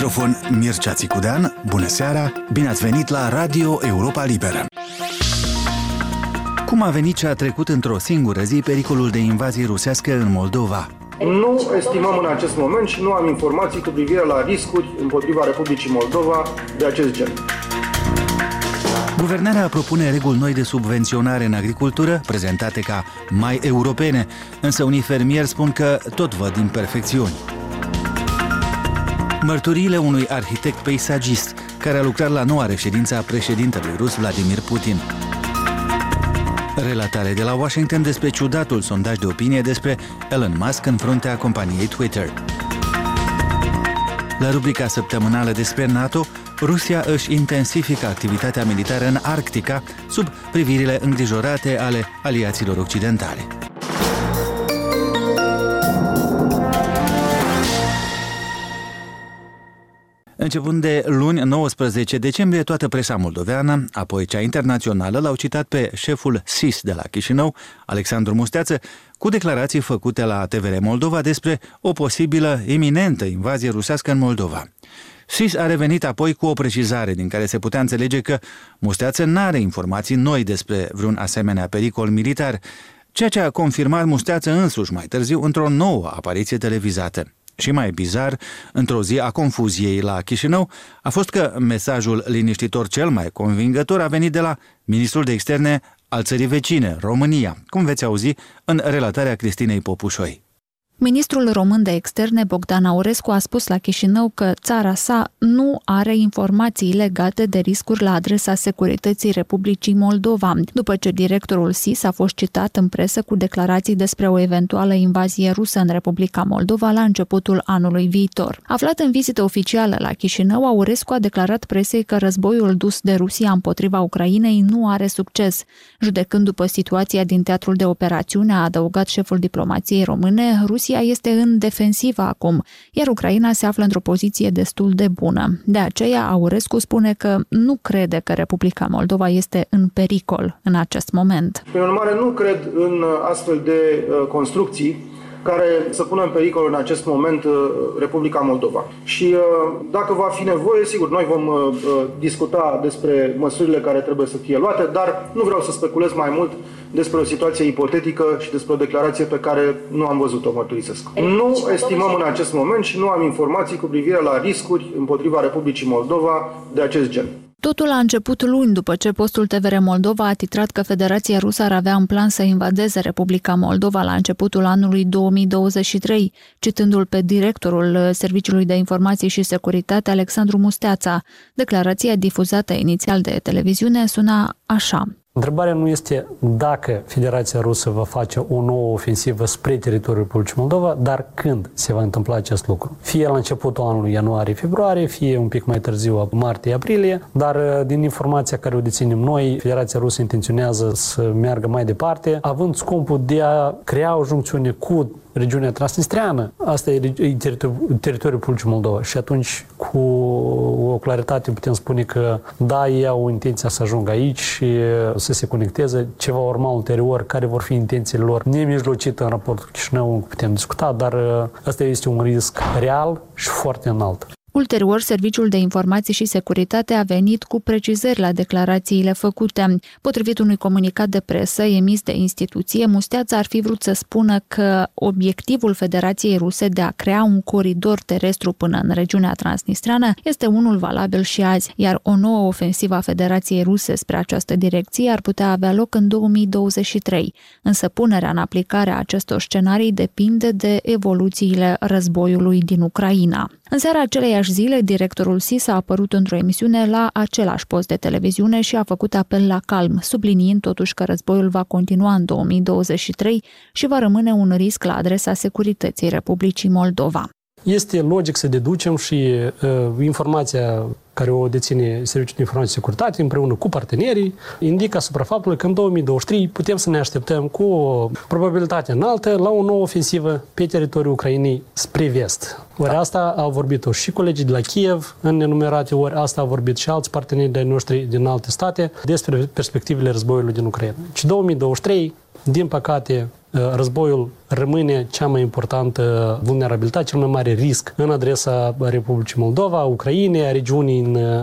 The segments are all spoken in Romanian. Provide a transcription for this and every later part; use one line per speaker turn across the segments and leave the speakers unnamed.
microfon Mircea Țicudean. Bună seara, bine ați venit la Radio Europa Liberă. Cum a venit și a trecut într-o singură zi pericolul de invazie rusească în Moldova?
Nu estimăm în acest moment și nu am informații cu privire la riscuri împotriva Republicii Moldova de acest gen.
Guvernarea propune reguli noi de subvenționare în agricultură, prezentate ca mai europene, însă unii fermieri spun că tot văd imperfecțiuni. Mărturiile unui arhitect peisagist care a lucrat la noua reședință a președintelui rus Vladimir Putin. Relatare de la Washington despre ciudatul sondaj de opinie despre Elon Musk în fruntea companiei Twitter. La rubrica săptămânală despre NATO, Rusia își intensifică activitatea militară în Arctica sub privirile îngrijorate ale aliaților occidentale. Începând de luni 19 decembrie, toată presa moldoveană, apoi cea internațională, l-au citat pe șeful SIS de la Chișinău, Alexandru Musteață, cu declarații făcute la TVR Moldova despre o posibilă iminentă invazie rusească în Moldova. SIS a revenit apoi cu o precizare din care se putea înțelege că Musteață n-are informații noi despre vreun asemenea pericol militar, ceea ce a confirmat Musteață însuși mai târziu într-o nouă apariție televizată. Și mai bizar, într-o zi a confuziei la Chișinău, a fost că mesajul liniștitor cel mai convingător a venit de la ministrul de externe al țării vecine, România, cum veți auzi în relatarea Cristinei Popușoi.
Ministrul român de externe, Bogdan Aurescu, a spus la Chișinău că țara sa nu are informații legate de riscuri la adresa securității Republicii Moldova, după ce directorul SIS a fost citat în presă cu declarații despre o eventuală invazie rusă în Republica Moldova la începutul anului viitor. Aflat în vizită oficială la Chișinău, Aurescu a declarat presei că războiul dus de Rusia împotriva Ucrainei nu are succes. Judecând după situația din teatrul de operațiune, a adăugat șeful diplomației române, Rusia este în defensivă acum, iar Ucraina se află într-o poziție destul de bună. De aceea, Aurescu spune că nu crede că Republica Moldova este în pericol în acest moment.
Prin urmare, nu cred în astfel de construcții care să pună în pericol în acest moment Republica Moldova. Și dacă va fi nevoie, sigur, noi vom discuta despre măsurile care trebuie să fie luate, dar nu vreau să speculez mai mult despre o situație ipotetică și despre o declarație pe care nu am văzut-o, mărturisesc. Nu estimăm în acest moment și nu am informații cu privire la riscuri împotriva Republicii Moldova de acest gen.
Totul a început luni după ce postul TVR Moldova a titrat că Federația Rusă ar avea în plan să invadeze Republica Moldova la începutul anului 2023, citându-l pe directorul Serviciului de Informații și Securitate, Alexandru Musteața. Declarația difuzată inițial de televiziune suna așa.
Întrebarea nu este dacă Federația Rusă va face o nouă ofensivă spre teritoriul Republicii Moldova, dar când se va întâmpla acest lucru. Fie la începutul anului ianuarie-februarie, fie un pic mai târziu martie-aprilie, dar din informația care o deținem noi, Federația Rusă intenționează să meargă mai departe, având scopul de a crea o juncțiune cu regiunea transnistreană. Asta e teritoriul Republicii Moldova și atunci cu o claritate putem spune că da, ei au intenția să ajungă aici și să se conecteze. Ce va urma ulterior, care vor fi intențiile lor nemijlocite în raport cu Chișinău, putem discuta, dar asta este un risc real și foarte înalt.
Ulterior, Serviciul de Informații și Securitate a venit cu precizări la declarațiile făcute. Potrivit unui comunicat de presă emis de instituție, Musteața ar fi vrut să spună că obiectivul Federației Ruse de a crea un coridor terestru până în regiunea transnistreană este unul valabil și azi, iar o nouă ofensivă a Federației Ruse spre această direcție ar putea avea loc în 2023. Însă punerea în aplicare a acestor scenarii depinde de evoluțiile războiului din Ucraina. În seara aceleiași zile, directorul SIS a apărut într-o emisiune la același post de televiziune și a făcut apel la calm, subliniind totuși că războiul va continua în 2023 și va rămâne un risc la adresa securității Republicii Moldova.
Este logic să deducem și informația care o deține Serviciul de Informații și Securitate împreună cu partenerii, indică asupra faptului că în 2023 putem să ne așteptăm cu o probabilitate înaltă la o nouă ofensivă pe teritoriul Ucrainei spre vest. Ori asta au vorbit și colegii de la Kiev în nenumerate ori, asta au vorbit și alți parteneri de-ai noștri din alte state despre perspectivele războiului din Ucraina. Și 2023, din păcate, războiul rămâne cea mai importantă vulnerabilitate, cel mai mare risc în adresa Republicii Moldova, Ucrainei, a regiunii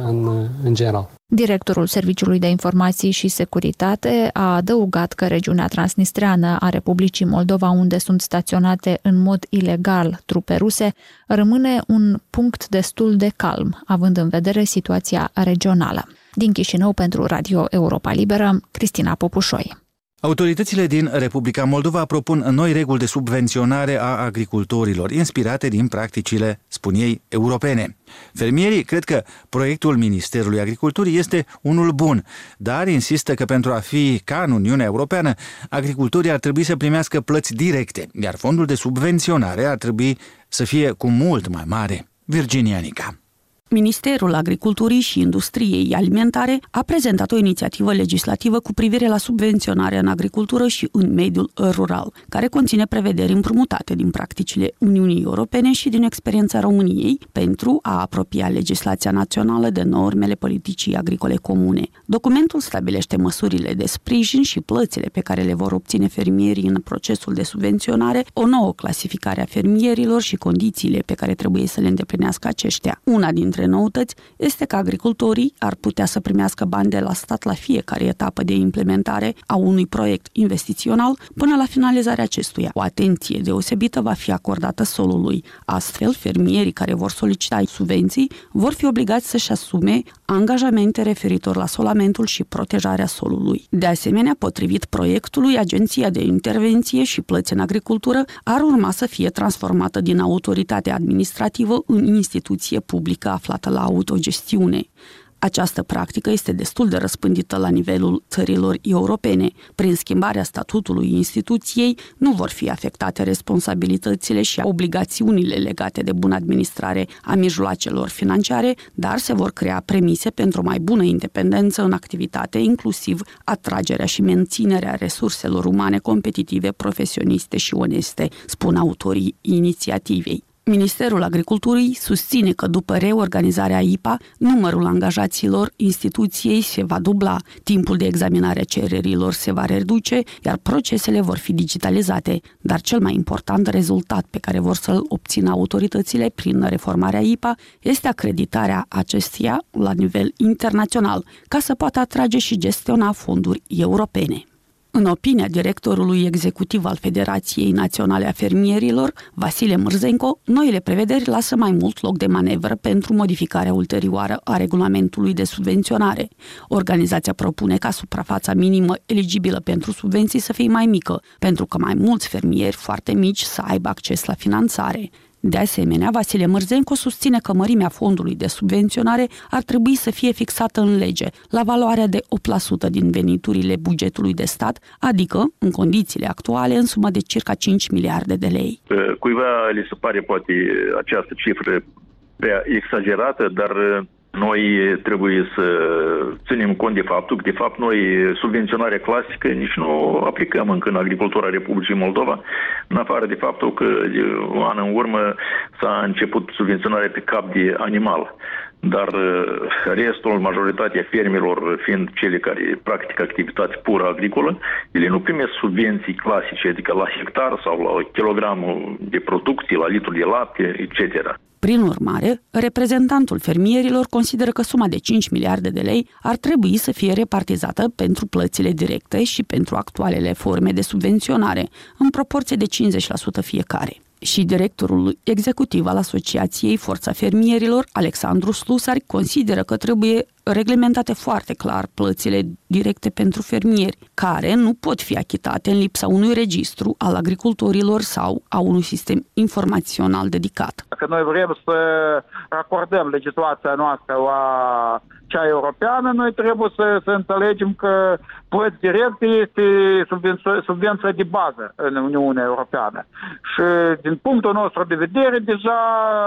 în general.
Directorul Serviciului de Informații și Securitate a adăugat că regiunea transnistreană a Republicii Moldova, unde sunt staționate în mod ilegal trupe ruse, rămâne un punct destul de calm, având în vedere situația regională. Din Chișinău pentru Radio Europa Liberă, Cristina Popușoi.
Autoritățile din Republica Moldova propun noi reguli de subvenționare a agricultorilor, inspirate din practicile, spun ei, europene. Fermierii cred că proiectul Ministerului Agriculturii este unul bun, dar insistă că pentru a fi ca în Uniunea Europeană, agricultorii ar trebui să primească plăți directe, iar fondul de subvenționare ar trebui să fie cu mult mai mare. Virginia Nica.
Ministerul Agriculturii și Industriei Alimentare a prezentat o inițiativă legislativă cu privire la subvenționarea în agricultură și în mediul rural, care conține prevederi împrumutate din practicile Uniunii Europene și din experiența României pentru a apropia legislația națională de normele politicii agricole comune. Documentul stabilește măsurile de sprijin și plățile pe care le vor obține fermierii în procesul de subvenționare, o nouă clasificare a fermierilor și condițiile pe care trebuie să le îndeplinească aceștia. Una dintre noutăți este că agricultorii ar putea să primească bani de la stat la fiecare etapă de implementare a unui proiect investițional până la finalizarea acestuia. O atenție deosebită va fi acordată solului. Astfel, fermierii care vor solicita subvenții vor fi obligați să-și asume angajamente referitor la solamentul și protejarea solului. De asemenea, potrivit proiectului, Agenția de Intervenție și Plăți în Agricultură ar urma să fie transformată din autoritate administrativă în instituție publică aflată la autogestiune. Această practică este destul de răspândită la nivelul țărilor europene. Prin schimbarea statutului instituției nu vor fi afectate responsabilitățile și obligațiunile legate de bună administrare a mijloacelor financiare, dar se vor crea premise pentru o mai bună independență în activitate, inclusiv atragerea și menținerea resurselor umane competitive, profesioniste și oneste, spun autorii inițiativei. Ministerul Agriculturii susține că după reorganizarea IPA, numărul angajaților instituției se va dubla, timpul de examinare a cererilor se va reduce, iar procesele vor fi digitalizate. Dar cel mai important rezultat pe care vor să-l obțină autoritățile prin reformarea IPA este acreditarea acesteia la nivel internațional, ca să poată atrage și gestiona fonduri europene. În opinia directorului executiv al Federației Naționale a Fermierilor, Vasile Mârzenco, noile prevederi lasă mai mult loc de manevră pentru modificarea ulterioară a regulamentului de subvenționare. Organizația propune ca suprafața minimă eligibilă pentru subvenții să fie mai mică, pentru că mai mulți fermieri foarte mici să aibă acces la finanțare. De asemenea, Vasile Mârzenco susține că mărimea fondului de subvenționare ar trebui să fie fixată în lege, la valoarea de 8% din veniturile bugetului de stat, adică, în condițiile actuale, în sumă de circa 5 miliarde de lei.
Cuiva li se pare poate această cifră prea exagerată, dar noi trebuie să ținem cont de faptul că, de fapt, noi subvenționarea clasică nici nu aplicăm încă în agricultura Republicii Moldova, în afară de faptul că de un an în urmă s-a început subvenționarea pe cap de animal. Dar restul, majoritatea fermelor fiind cele care practică activitate pură agricolă, ele nu primesc subvenții clasice, adică la hectar sau la kilogramul de producție, la litru de lapte, etc.
Prin urmare, reprezentantul fermierilor consideră că suma de 5 miliarde de lei ar trebui să fie repartizată pentru plățile directe și pentru actualele forme de subvenționare, în proporție de 50% fiecare. Și directorul executiv al Asociației Forța Fermierilor, Alexandru Slusari, consideră că trebuie reglementate foarte clar plățile directe pentru fermieri, care nu pot fi achitate în lipsa unui registru al agricultorilor sau a unui sistem informațional dedicat.
Dacă noi vrem să acordăm legislația noastră la cea europeană, noi trebuie să înțelegem că plăți directe este subvenția de bază în Uniunea Europeană. Și din punctul nostru de vedere, deja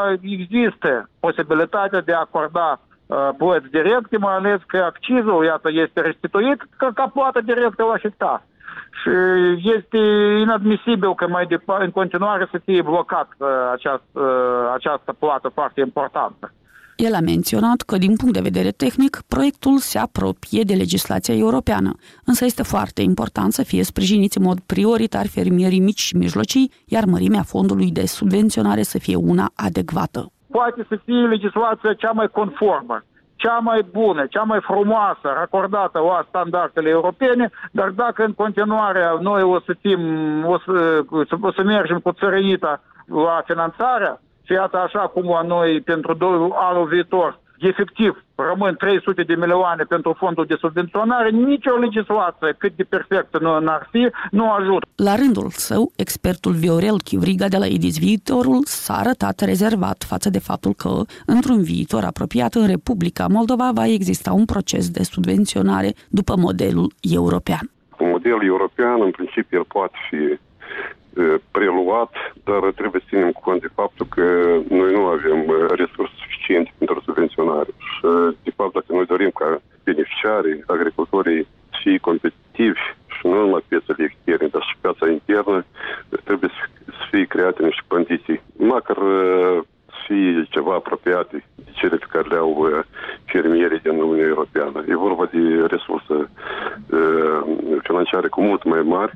există posibilitatea de a acorda plăți directe, mai ales că accizul, iată, este restituit ca plată directă la hectar. Și este inadmisibil că mai în continuare să fie blocat această plată foarte importantă.
El a menționat că, din punct de vedere tehnic, proiectul se apropie de legislația europeană, însă este foarte important să fie sprijiniți în mod prioritar fermierii mici și mijlocii, iar mărimea fondului de subvenționare să fie una adecvată.
Poate să fie legislația cea mai conformă, cea mai bună, cea mai frumoasă, racordată la standardele europene, dar dacă în continuare noi o să mergem cu țărănită la finanțarea, și iată așa cum la noi pentru anul viitor, efectiv, rămân 300 de milioane pentru fondul de subvenționare, nicio legislație, cât de perfectă n-ar fi, nu ajută.
La rândul său, expertul Viorel Chivriga de la EDIS Viitorul s-a arătat rezervat față de faptul că, într-un viitor apropiat, în Republica Moldova va exista un proces de subvenționare după modelul european.
Modelul european, în principiu, el poate fi preluat, dar trebuie să ținem cont de faptul că noi nu avem resurse suficiente pentru subvenționare. Și, de fapt, dacă noi dorim ca beneficiarii, agricultorii să fie competitivi și nu numai piețele externe, dar și piața internă, trebuie să fie create niște condiții, măcar să fie ceva apropiate de cele pe care le au fermierii din Uniunea Europeană. E vorba de resurse financiare cu mult mai mari.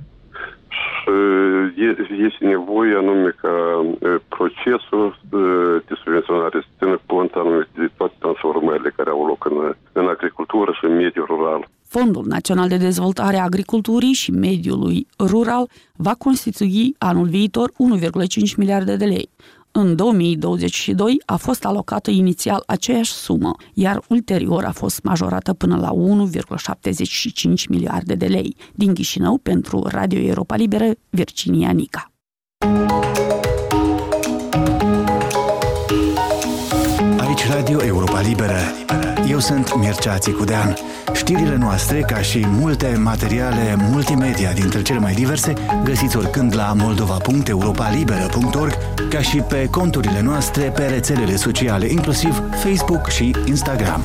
Este nevoie anume ca procesul de subvenționare să țină cont anume de toate transformările care au loc în agricultură și în mediul rural.
Fondul Național de Dezvoltare a Agriculturii și Mediului Rural va constitui anul viitor 1,5 miliarde de lei. În 2022 a fost alocată inițial aceeași sumă, iar ulterior a fost majorată până la 1,75 miliarde de lei. Din Chișinău, pentru Radio Europa Liberă, Virginia Nica.
Aici Radio Europa Liberă. Eu sunt Mircea Țicudean. Știrile noastre, ca și multe materiale multimedia dintre cele mai diverse, găsiți oricând la moldova.europalibera.org, ca și pe conturile noastre pe rețelele sociale, inclusiv Facebook și Instagram.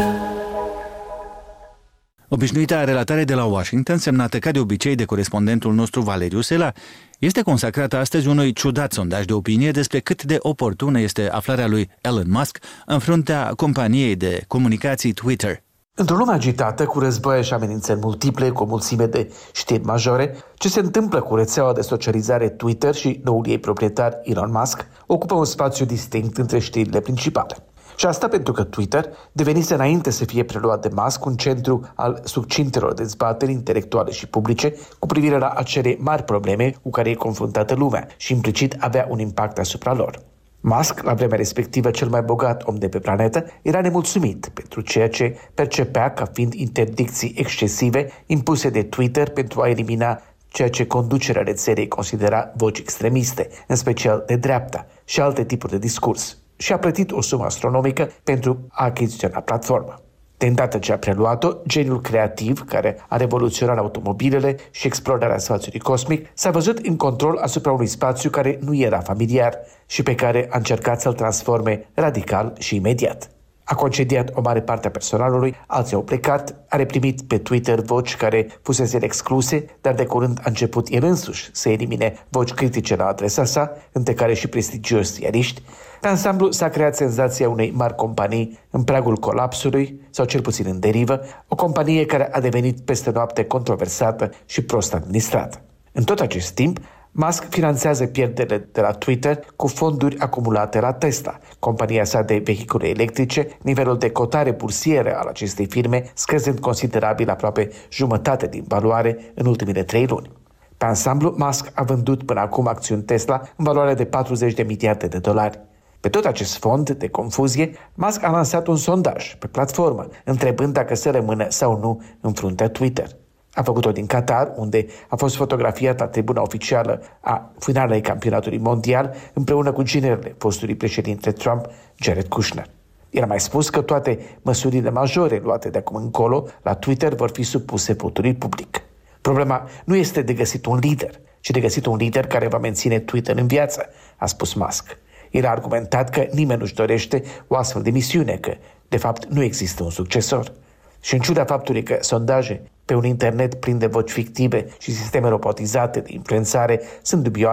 Obișnuita relatare de la Washington, semnată ca de obicei de corespondentul nostru Valeriu Sela, este consacrată astăzi unui ciudat sondaj de opinie despre cât de oportună este aflarea lui Elon Musk în fruntea companiei de comunicații Twitter.
Într-o lume agitată, cu războaie și amenințări multiple, cu o mulțime de știri majore, ce se întâmplă cu rețeaua de socializare Twitter și noul ei proprietar Elon Musk ocupă un spațiu distinct între știrile principale. Și asta pentru că Twitter devenise înainte să fie preluat de Musk un centru al succintelor dezbateri intelectuale și publice cu privire la acele mari probleme cu care e confruntată lumea și implicit avea un impact asupra lor. Musk, la vremea respectivă cel mai bogat om de pe planetă, era nemulțumit pentru ceea ce percepea ca fiind interdicții excesive impuse de Twitter pentru a elimina ceea ce conducerea rețelei considera voci extremiste, în special de dreapta, și alte tipuri de discurs. Și a plătit o sumă astronomică pentru a achiziționa platforma. De îndată ce a preluat-o, geniul creativ, care a revoluționat automobilele și explorarea spațiului cosmic, s-a văzut în control asupra unui spațiu care nu era familiar și pe care a încercat să-l transforme radical și imediat. A concediat o mare parte a personalului, alții au plecat, a reprimit pe Twitter voci care fusese excluse, dar de curând a început el însuși să elimine voci critice la adresa sa, între care și prestigioși ziariști. Pe ansamblu s-a creat senzația unei mari companii în pragul colapsului, sau cel puțin în derivă, o companie care a devenit peste noapte controversată și prost administrată. În tot acest timp, Musk finanțează pierderile de la Twitter cu fonduri acumulate la Tesla, compania sa de vehicule electrice, nivelul de cotare bursieră al acestei firme scăzând considerabil, aproape jumătate din valoare în ultimele 3 luni. Pe ansamblu, Musk a vândut până acum acțiuni Tesla în valoare de 40 de miliarde de dolari. Pe tot acest fond de confuzie, Musk a lansat un sondaj pe platformă, întrebând dacă să rămână sau nu în fruntea Twitter. A făcut-o din Qatar, unde a fost fotografiată la tribuna oficială a finalei campionatului mondial, împreună cu ginerele fostului președinte Trump, Jared Kushner. El a mai spus că toate măsurile majore luate de acum încolo la Twitter vor fi supuse votului public. Problema nu este de găsit un lider, ci de găsit un lider care va menține Twitter în viață, a spus Musk. El a argumentat că nimeni nu-și dorește o astfel de misiune, că, de fapt, nu există un succesor. Și în ciuda faptului că sondaje pe un internet plin de voci fictive și sisteme robotizate de influențare sunt dubioase,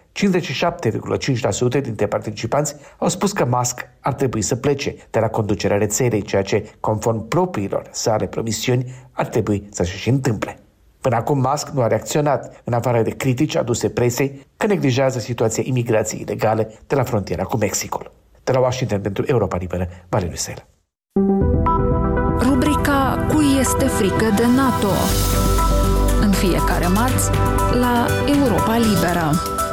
57,5% dintre participanți au spus că Musk ar trebui să plece de la conducerea rețelei, ceea ce, conform propriilor sale promisiuni, ar trebui să se și întâmple. Până acum, Musk nu a reacționat, în afară de critici aduse presei că neglijează situația imigrației ilegale de la frontiera cu Mexicul. De la Washington pentru Europa Liberă, Valeriu Sela.
Rubrica Cui este frică de NATO? În fiecare marți la Europa Liberă.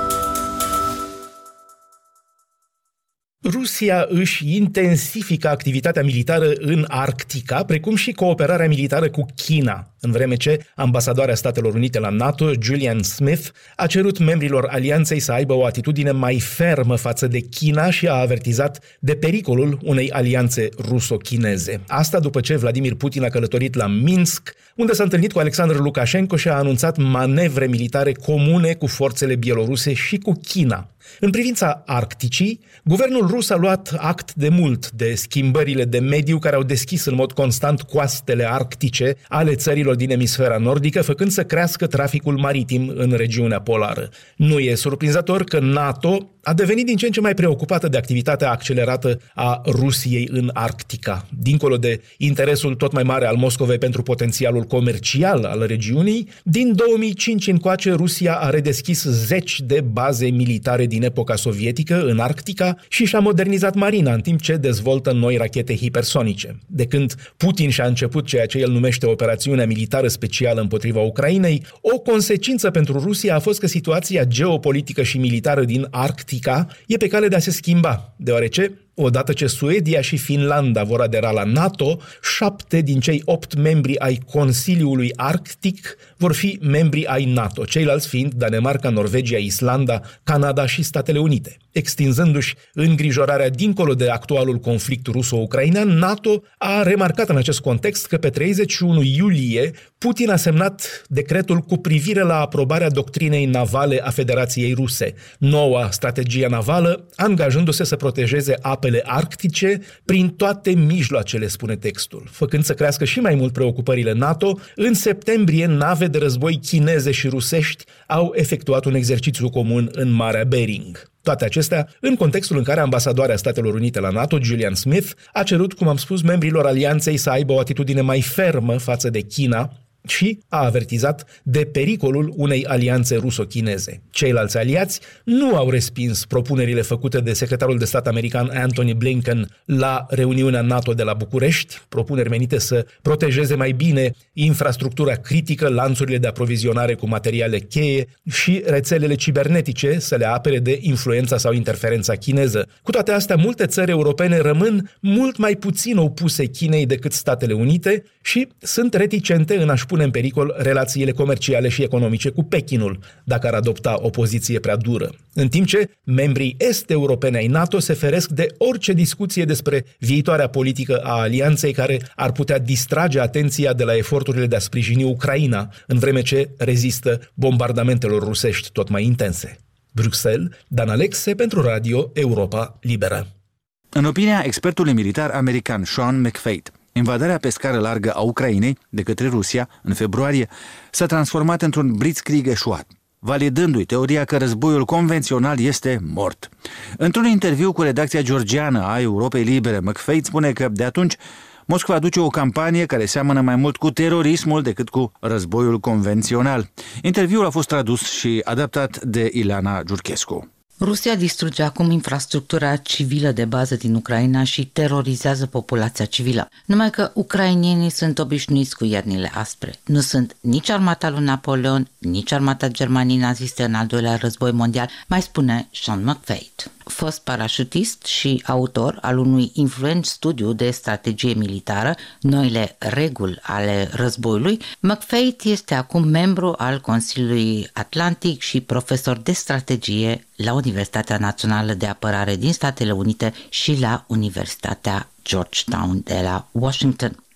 Rusia își intensifică activitatea militară în Arctica, precum și cooperarea militară cu China, în vreme ce ambasadoarea Statelor Unite la NATO, Julian Smith, a cerut membrilor alianței să aibă o atitudine mai fermă față de China și a avertizat de pericolul unei alianțe ruso-chineze. Asta după ce Vladimir Putin a călătorit la Minsk, unde s-a întâlnit cu Alexandru Lukashenko și a anunțat manevre militare comune cu forțele bieloruse și cu China. În privința Arcticii, guvernul rus a luat act de mult de schimbările de mediu care au deschis în mod constant coastele arctice ale țărilor din emisfera nordică, făcând să crească traficul maritim în regiunea polară. Nu e surprinzător că NATO a devenit din ce în ce mai preocupată de activitatea accelerată a Rusiei în Arctica. Dincolo de interesul tot mai mare al Moscovei pentru potențialul comercial al regiunii, din 2005 încoace Rusia a redeschis zeci de baze militare din epoca sovietică în Arctica și și-a modernizat marina, în timp ce dezvoltă noi rachete hipersonice. De când Putin și-a început ceea ce el numește operațiunea militară specială împotriva Ucrainei, o consecință pentru Rusia a fost că situația geopolitică și militară din Arctica e pe cale de a se schimba, deoarece odată ce Suedia și Finlanda vor adera la NATO, 7 din cei 8 membri ai Consiliului Arctic vor fi membri ai NATO, ceilalți fiind Danemarca, Norvegia, Islanda, Canada și Statele Unite. Extinzându-și îngrijorarea dincolo de actualul conflict ruso-ucrainean, NATO a remarcat în acest context că pe 31 iulie Putin a semnat decretul cu privire la aprobarea doctrinei navale a Federației Ruse, noua strategie navală, angajându-se să protejeze apele arctice prin toate mijloacele, spune textul. Făcând să crească și mai mult preocupările NATO, în septembrie nave de război chineze și rusești au efectuat un exercițiu comun în Marea Bering. Toate acestea în contextul în care ambasadoarea Statelor Unite la NATO, Julian Smith, a cerut, cum am spus, membrilor alianței să aibă o atitudine mai fermă față de China și a avertizat de pericolul unei alianțe ruso-chineze. Ceilalți aliați nu au respins propunerile făcute de secretarul de stat american Antony Blinken la reuniunea NATO de la București, propuneri menite să protejeze mai bine infrastructura critică, lanțurile de aprovizionare cu materiale cheie și rețelele cibernetice, să le apere de influența sau interferența chineză. Cu toate astea, multe țări europene rămân mult mai puțin opuse Chinei decât Statele Unite și sunt reticente în a-și pune în pericol relațiile comerciale și economice cu Pechinul, dacă ar adopta o poziție prea dură. În timp ce membrii est-europeni ai NATO se feresc de orice discuție despre viitoarea politică a alianței care ar putea distrage atenția de la eforturile de a sprijini Ucraina, în vreme ce rezistă bombardamentelor rusești tot mai intense. Bruxelles, Dan Alexe pentru Radio Europa Liberă.
În opinia expertului militar american Sean McFate, invadarea pe scară largă a Ucrainei de către Rusia în februarie s-a transformat într-un blitzkrieg eșuat, validându-i teoria că războiul convențional este mort. Într-un interviu cu redacția georgiană a Europei Libere, McFate spune că de atunci Moscova duce o campanie care seamănă mai mult cu terorismul decât cu războiul convențional. Interviul a fost tradus și adaptat de Ileana Giurchescu.
Rusia distruge acum infrastructura civilă de bază din Ucraina și terorizează populația civilă. Numai că ucrainienii sunt obișnuiți cu iernile aspre. Nu sunt nici armata lui Napoleon, nici armata Germaniei naziste în al doilea război mondial, mai spune Sean McFate. Fost parașutist și autor al unui influent studiu de strategie militară, Noile reguli ale războiului, McFate este acum membru al Consiliului Atlantic și profesor de strategie la Universitatea Națională de Apărare din Statele Unite și la Universitatea Georgetown de la Washington.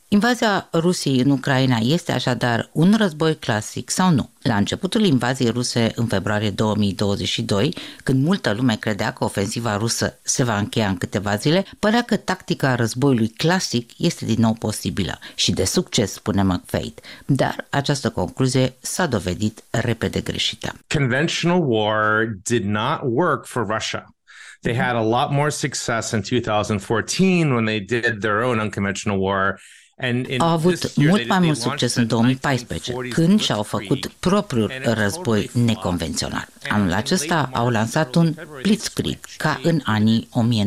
Invazia Rusiei în Ucraina este așadar un război clasic sau nu? La începutul invaziei ruse în februarie 2022, când multă lume credea că ofensiva rusă se va încheia în câteva zile, părea că tactica războiului clasic este din nou posibilă și de succes, spune McFate. Dar această concluzie s-a dovedit repede greșită.
Conventional war did not work for Russia. They had a lot more success in 2014 when they did their own unconventional war.
Au avut mult mai mult succes în 2014, când și-au făcut propriul război neconvențional. Anul acesta au lansat un blitzkrieg, ca în anii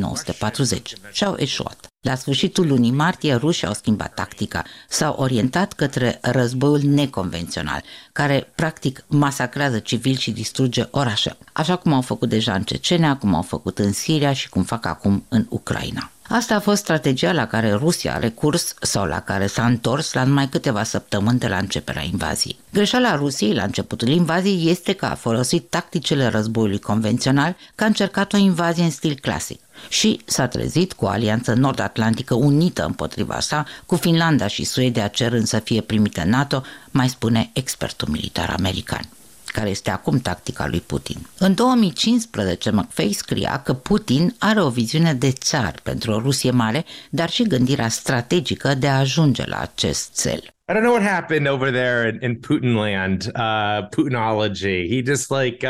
1940, și au eșuat. La sfârșitul lunii martie, rușii au schimbat tactica, s-au orientat către războiul neconvențional, care practic masacrează civili și distruge orașe, așa cum au făcut deja în Cecenia, cum au făcut în Siria și cum fac acum în Ucraina. Asta a fost strategia la care Rusia a recurs sau la care s-a întors la numai câteva săptămâni de la începerea invaziei. Greșeala Rusiei la începutul invaziei este că a folosit tacticile războiului convențional, că a încercat o invazie în stil clasic și s-a trezit cu o alianță nord-atlantică unită împotriva sa, cu Finlanda și Suedia cerând să fie primite în NATO, mai spune expertul militar american, care este acum tactica lui Putin. În 2015, McFay scria că Putin are o viziune de țar pentru o Rusie mare, dar și gândirea strategică de a ajunge la acest cel.
I don't know what happened over there in Putin land, Putinology. He just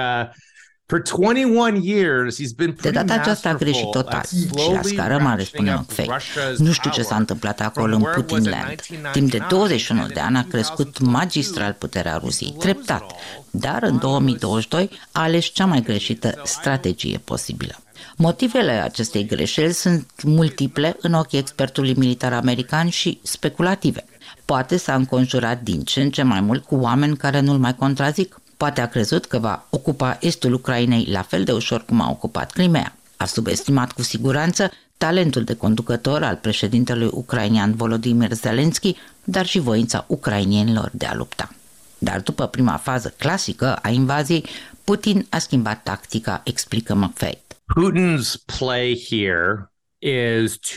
for 21 years he's been
de data aceasta a greșit total și la scară mare, spune McFay. Nu știu ce s-a întâmplat acolo în Putinland. Timp de 21 de ani a crescut magistral puterea Rusiei, treptat, dar în 2022 a ales cea mai greșită strategie posibilă. Motivele acestei greșeli sunt multiple în ochii expertului militar american și speculative. Poate s-a înconjurat din ce în ce mai mult cu oameni care nu-l mai contrazic. Poate a crezut că va ocupa estul Ucrainei la fel de ușor cum a ocupat Crimea. A subestimat cu siguranță talentul de conducător al președintelui ucrainean Volodymyr Zelensky, dar și voința ucrainienilor de a lupta. Dar după prima fază clasică a invaziei, Putin a schimbat tactica, explică McFay.
Putin's play here is to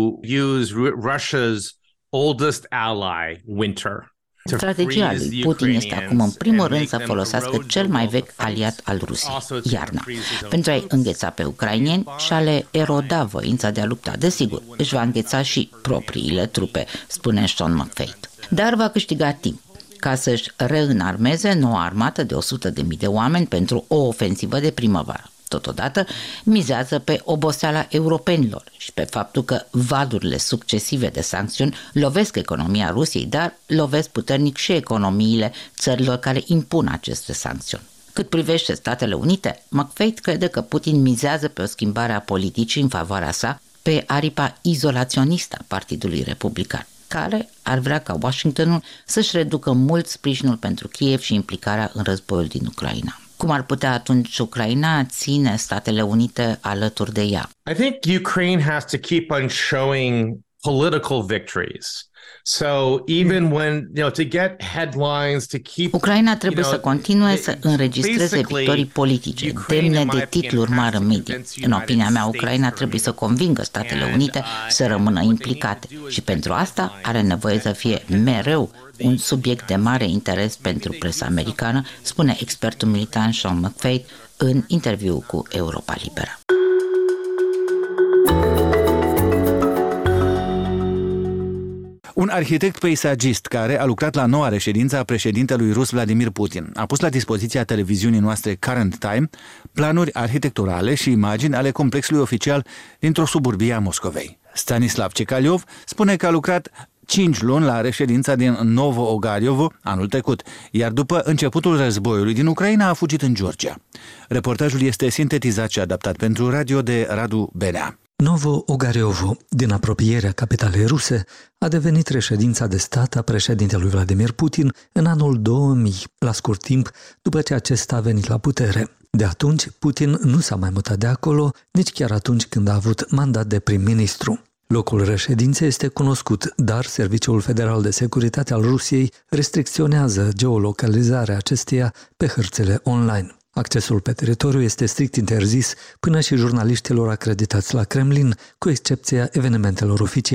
use Russia's oldest ally, winter.
Strategia lui Putin este acum în primul rând să folosească cel mai vechi aliat al Rusiei, iarna, pentru a-i îngheța pe ucrainieni și a le eroda voința de a lupta. Desigur, își va îngheța și propriile trupe, spune Sean McFay. Dar va câștiga timp ca să-și reînarmeze noua armată de 100.000 de oameni pentru o ofensivă de primăvară. Totodată mizează pe oboseala europenilor și pe faptul că valurile succesive de sancțiuni lovesc economia Rusiei, dar lovesc puternic și economiile țărilor care impun aceste sancțiuni. Cât privește Statele Unite, McFay crede că Putin mizează pe o schimbare a politicii în favoarea sa, pe aripa izolaționistă a Partidului Republican, care ar vrea ca Washingtonul să-și reducă mult sprijinul pentru Kiev și implicarea în războiul din Ucraina. Cum ar putea atunci Ucraina ține Statele Unite alături de ea?
I think Ukraine has to keep on showing political victories. So even when, to get headlines, to keep
Ucraina trebuie să continue să înregistreze victorii politice, demne de titluri mari în media. În opinia mea, Ucraina trebuie să convingă Statele Unite să rămână implicate și pentru asta are nevoie să fie mereu un subiect de mare interes pentru presa americană, spune expertul militar Sean McFay în interviu cu Europa Liberă.
Un arhitect peisagist care a lucrat la noua reședință a președintelui rus Vladimir Putin a pus la dispoziția televiziunii noastre Current Time planuri arhitecturale și imagini ale complexului oficial dintr-o suburbie a Moscovei. Stanislav Cecaliov spune că a lucrat 5 luni la reședința din Novo-Ogariovo anul trecut, iar după începutul războiului din Ucraina a fugit în Georgia. Reportajul este sintetizat și adaptat pentru radio de Radu Benea.
Novo-Ogariovo, din apropierea capitalei ruse, a devenit reședința de stat a președintelui Vladimir Putin în anul 2000, la scurt timp după ce acesta a venit la putere. De atunci, Putin nu s-a mai mutat de acolo, nici chiar atunci când a avut mandat de prim-ministru. Locul reședinței este cunoscut, dar Serviciul Federal de Securitate al Rusiei restricționează geolocalizarea acesteia pe hărțile online. Accesul pe teritoriu este strict interzis până și jurnaliștilor acreditați la Kremlin, cu excepția evenimentelor oficiale.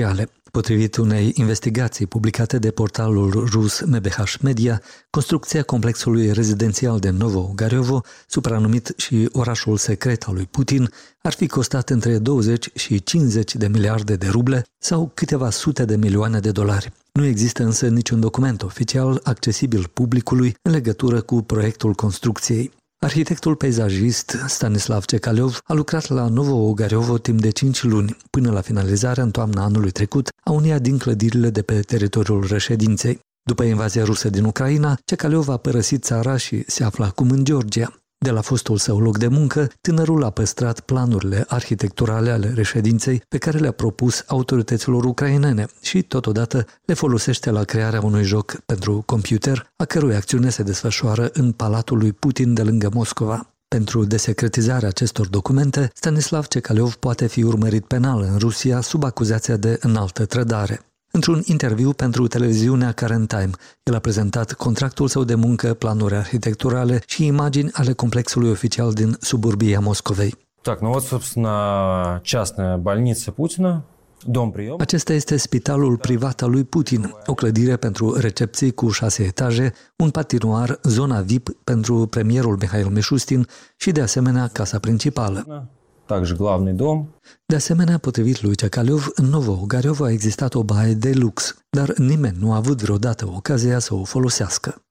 Potrivit unei investigații publicate de portalul rus MBH Media, construcția complexului rezidențial de Novo-Gariovo, supranumit și orașul secret al lui Putin, ar fi costat între 20 și 50 de miliarde de ruble sau câteva sute de milioane de dolari. Nu există însă niciun document oficial accesibil publicului în legătură cu proiectul construcției. Arhitectul peisajist Stanislav Cecaleov a lucrat la Novo-Gariovo timp de 5 luni, până la finalizarea în toamna anului trecut a uneia din clădirile de pe teritoriul reședinței. După invazia rusă din Ucraina, Cecaleov a părăsit țara și se află acum în Georgia. De la fostul său loc de muncă, tânărul a păstrat planurile arhitecturale ale reședinței pe care le-a propus autorităților ucrainene și, totodată, le folosește la crearea unui joc pentru computer, a cărui acțiune se desfășoară în palatul lui Putin de lângă Moscova. Pentru desecretizarea acestor documente, Stanislav Cecaleov poate fi urmărit penal în Rusia sub acuzația de înaltă trădare. Într-un interviu pentru televiziunea Current Time, el a prezentat contractul său de muncă, planuri arhitecturale și imagini ale complexului oficial din suburbia Moscovei. Acesta este spitalul privat al lui Putin, o clădire pentru recepții cu 6 etaje, un patinoar, zona VIP pentru premierul Mihail Mishustin și, de asemenea, casa principală. De asemenea, potrivit lui Cecaleov, în Novo-Gariovo a existat o baie de lux, dar nimeni nu a avut vreodată ocazia să o folosească.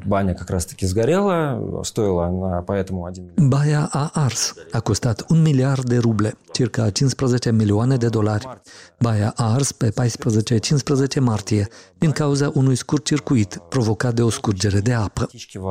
Baia a ars. A costat 1 miliard de ruble, circa 15 milioane de dolari. Baia a ars pe 14-15 martie, din cauza unui scurt circuit provocat de o scurgere de apă.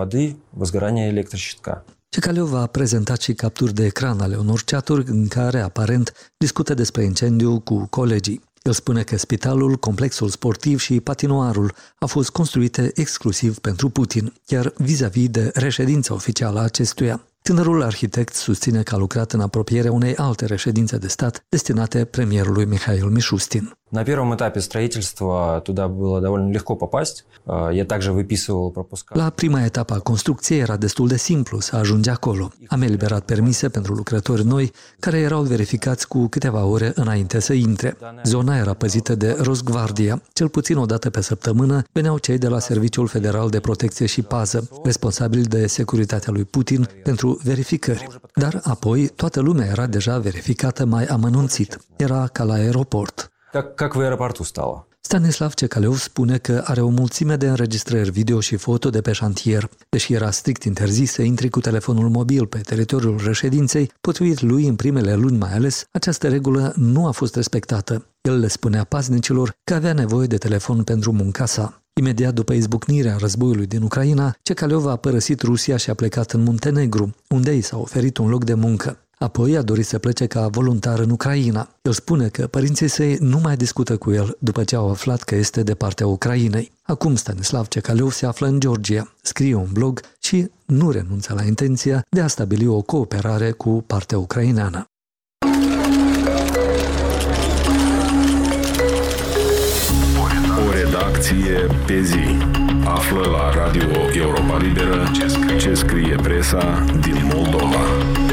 Cecaleov a prezentat și capturi de ecran ale unor chaturi în care, aparent, discută despre incendiu cu colegii. El spune că spitalul, complexul sportiv și patinoarul au fost construite exclusiv pentru Putin, chiar vis-a-vis de reședința oficială a acestuia. Tânărul arhitect susține că a lucrat în apropierea unei alte reședințe de stat destinate premierului Mihail Mishustin.
На первом этапе строительства туда было довольно легко попасть. Я также выписывал пропуска.
La prima etapă a construcției era destul de simplu să ajungi acolo. Am eliberat permise pentru lucrători noi care erau verificați cu câteva ore înainte să intre. Zona era păzită de Rosgvardia. Cel puțin o dată pe săptămână veneau cei de la Serviciul Federal de Protecție și Pază, responsabili de securitatea lui Putin, pentru verificări. Dar apoi toată lumea era deja verificată mai amănunțit. Era ca la aeroport.
Как в аэропорту стало.
Stanislav Cecaleov spune că are o mulțime de înregistrări video și foto de pe șantier. Deși era strict interzis să intri cu telefonul mobil pe teritoriul reședinței, potrivit lui, în primele luni mai ales, această regulă nu a fost respectată. El le spunea paznicilor că avea nevoie de telefon pentru munca sa. Imediat după izbucnirea războiului din Ucraina, Cecaleov a părăsit Rusia și a plecat în Muntenegru, unde i s-a oferit un loc de muncă. Apoi a dorit să plece ca voluntar în Ucraina. El spune că părinții săi nu mai discută cu el după ce au aflat că este de partea Ucrainei. Acum Stanislav Cecaleov se află în Georgia, scrie un blog și nu renunță la intenția de a stabili o cooperare cu partea ucraineană.
O redacție pe zi. Află la Radio Europa Liberă ce scrie presa din Moldova.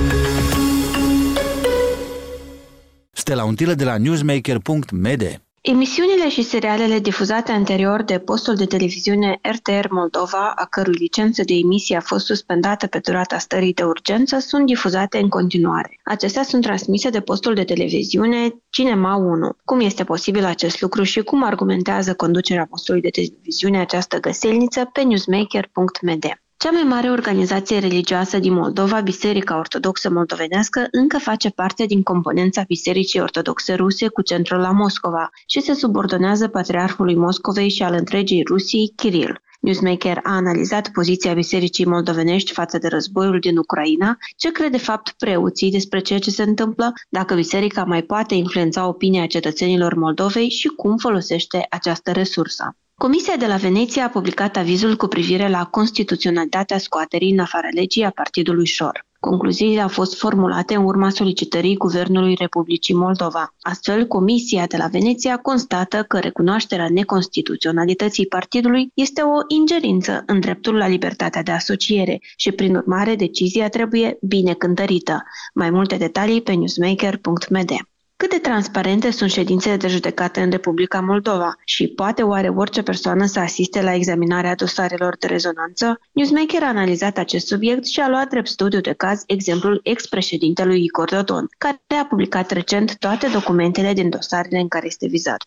Stella Untilă de la newsmaker.md.
Emisiunile și serialele difuzate anterior de postul de televiziune RTR Moldova, a cărui licență de emisie a fost suspendată pe durata stării de urgență, sunt difuzate în continuare. Acestea sunt transmise de postul de televiziune Cinema 1. Cum este posibil acest lucru și cum argumentează conducerea postului de televiziune această găselniță pe newsmaker.md. Cea mai mare organizație religioasă din Moldova, Biserica Ortodoxă Moldovenească, încă face parte din componența Bisericii Ortodoxe Ruse cu centrul la Moscova și se subordonează Patriarhului Moscovei și al întregii Rusii, Kiril. Newsmaker a analizat poziția Bisericii Moldovenești față de războiul din Ucraina, ce cred de fapt preoții despre ceea ce se întâmplă, dacă biserica mai poate influența opinia cetățenilor Moldovei și cum folosește această resursă. Comisia de la Veneția a publicat avizul cu privire la constituționalitatea scoaterii în afara legii a partidului Șor. Concluziile au fost formulate în urma solicitării Guvernului Republicii Moldova. Astfel, Comisia de la Veneția constată că recunoașterea neconstituționalității partidului este o ingerință în dreptul la libertatea de asociere și, prin urmare, decizia trebuie bine cântărită. Mai multe detalii pe newsmaker.md. Cât de transparente sunt ședințele de judecată în Republica Moldova și poate oare orice persoană să asiste la examinarea dosarelor de rezonanță? Newsmaker a analizat acest subiect și a luat drept studiu de caz exemplul ex-președintelui Igor Dodon, care a publicat recent toate documentele din dosarele în care este vizat.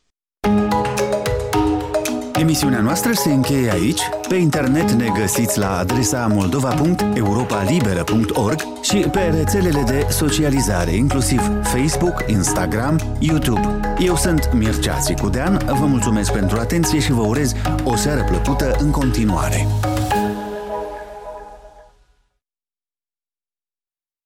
Emisiunea noastră se încheie aici. Pe internet ne găsiți la adresa moldova.europalibera.org și pe rețelele de socializare, inclusiv Facebook, Instagram, YouTube. Eu sunt Mircea Țicudean, vă mulțumesc pentru atenție și vă urez o seară plăcută în continuare.